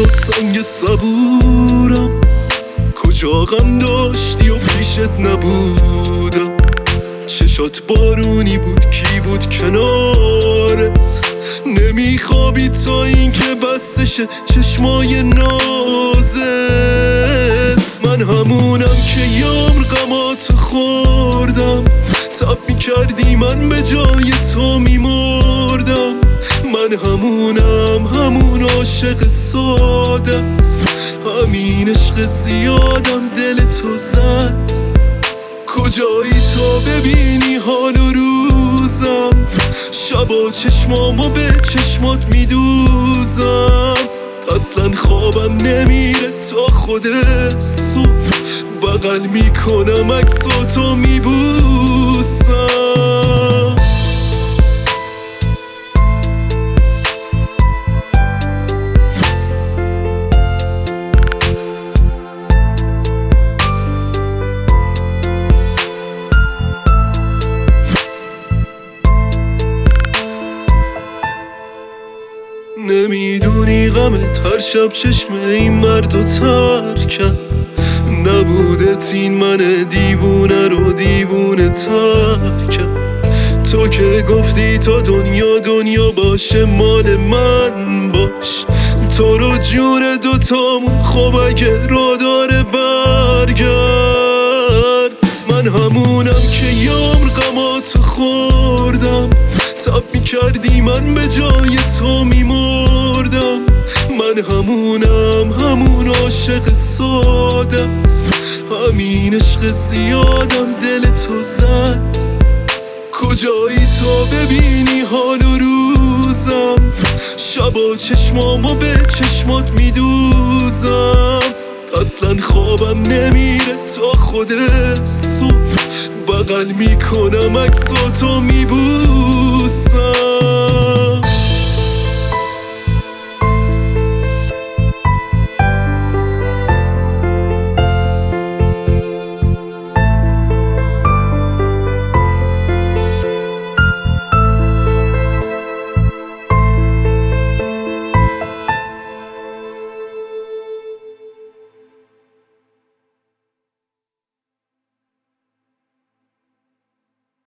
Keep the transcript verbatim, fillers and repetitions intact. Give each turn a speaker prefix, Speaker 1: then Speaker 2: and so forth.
Speaker 1: تو سنگ صبورم، کجا غم داشتی و پیشت نبودم. چشات بارونی بود، کی بود کنارت؟ نمیخوابی تا این که بستشه چشمای نازت. من همونم که یامر غمات خوردم، تب میکردی من به جای تو میمردم. من همونم، همون عاشق سادت، همین عشق زیادم دل تو زد. کجایی تا ببینی حال و روزم، شبا چشمامو به چشمات میدوزم. اصلا خوابم نمیره تا خود صبح، بغل میکنم عکساتو میبوسم. نمیدونی غمت هر شب چشم این مردو ترکم. نبودت این من دیوونه رو دیوونه ترکم. تو که گفتی تا دنیا دنیا باشه مال من باش. تو رو جون دوتامون خب اگه را داره برگرد. من همونم که یامر غماتو خوردم، تب میکردی من به جای تو میمردم. من همونم، همون عاشق سادت، همین عشق زیادم دل تو زد. کجایی تا ببینی حال و روزم، شبا چشمامو به چشمات میدوزم. اصلا خوابم نمیره تا خود صبح، بغل میکنم عکساتو میبوسم.